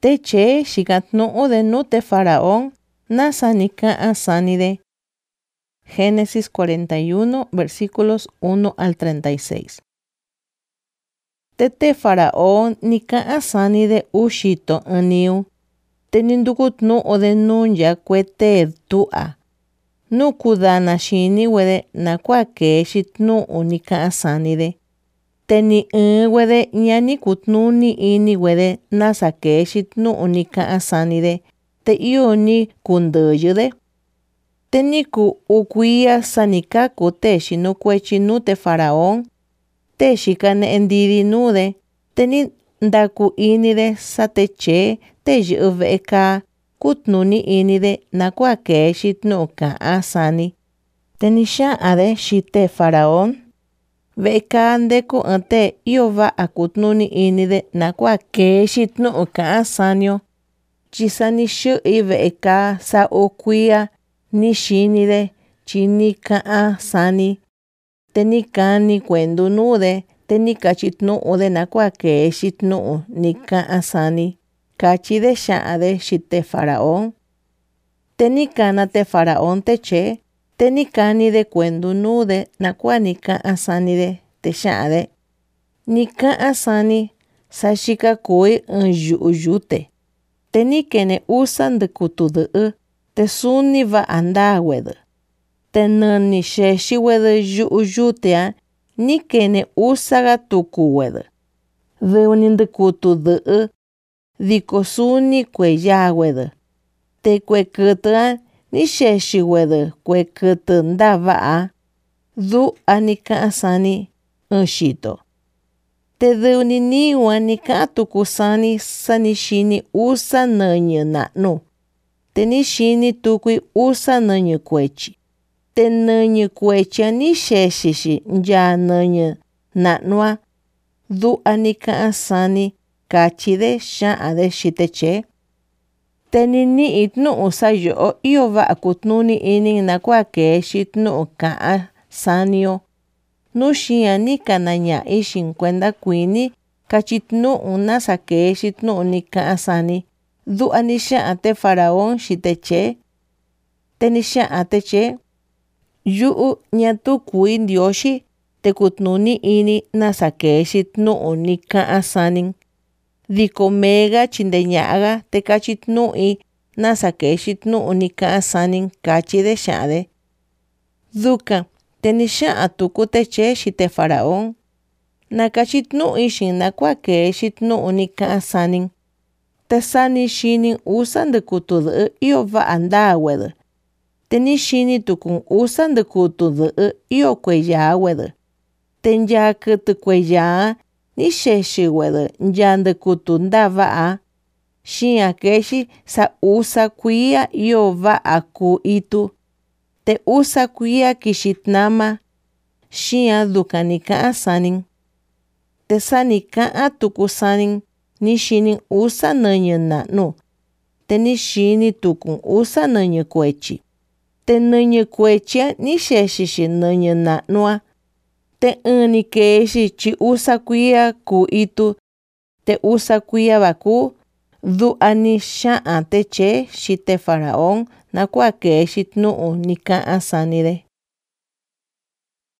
Teche xikatnu'u de nute Faraón, nasa nika'an sanide. Génesis 41, versículos 1 al 36. Tete Faraón nika'an sanide uxito aniu. Tenindukutnu'u de nunya kuete tu'a. Nukudana xini wede nakua kexitnu'u nika'an sanide. Teni wede ñani kutnuni ini wede nasa kexitnu'u nika'an sanide. Te ioni kunduyude. Teniku ukuia sanikaku te xinukuechi nute Faraón. Te xikane endidi nude. Teni ndaku inide sateche te ve'eka kutnuni inide nakua kexitnu'u ka'an sani. Teni xa'ade xite Faraón. Ve'eka ndeku ante iova kutnuni inide nakua kexitnu'u ka'an sanio. Chisani xi'i ve'eka sa ukuia ni xinide chini ka'an sani. Teni kani kuendu nude. Teni kachitnu'ude nakua kexitnu'u nika'an sani. Kachide xa'ade xite Faraón. Teni kanate Faraón teche. Teni kanide kuendu nude nakua nika'an sanide te xa'ade. Nika'an sani sa xikakui yu'u yute. Teni kene usa ndukutudu'u. Te suni va'anda wede. Te nani xexi wede yu'u yutea ni kene usaga tuku wede. Deuni ndukutudu'u. Diko suni kueya wede. Te kue kutua ni xexi wede kue kutu ndava'a. Du'a nika'an sani xito. Te deuni niwa nika'an tuku sani sani xini usa nëñu na'nu. Te ni xini tukui usa nëñu kuechi. Te nëñu kuechia ni xexixi nya nëñu na'nua. Du'a nika'an sani kachide xa'ade xiteche. Teni ni'itnu'u sa yo'o iyo va'a kutnuni ini nakua kexitnu'u ka'an sanio. Nuxia ni kanaña'i xinkuenda kuini kachitnu'u nasa kexitnu'u nika'an sani. Du'a ni xa'ate Faraón xiteche. Teni xa'ateche. Yu'u ñatukui ndioxi te kutnuni ini nasa kexitnu'u nika'an sanin. Diko mega chindeñaga te kachitnu'i nasa kexitnu'u nika'an sanin kachide xa'ade. Duka teni xa'a tuku teche xite Faraón. Nakachitnu'i xin nakua kexitnu'u nika'an sanin. Te sani xini usa ndukutudu'u iyo va'a nda wede. Teni xini tukun usa ndukutudu'u iyo kueya wede. Te nya kutu kueya ni xexi wede nya ndukutu ndava'a. Xia kexi sa usa kuia iyo va'a ku itu. Te usa kuia kixitnama. Xia duka nika'an sanin. Te sani ka'an tuku sanin ni xini usa nëñu na'nu. Te ni xini tukun usa nëñu kuechi. Te nëñu kuechia ni xexixi nëñu na'nua. Te ni kexi chi usa kuia ku itu. Te usa kuia baku. Du'a ni xa'an teche xite Faraón nakua kexitnu'u nika'an sanide.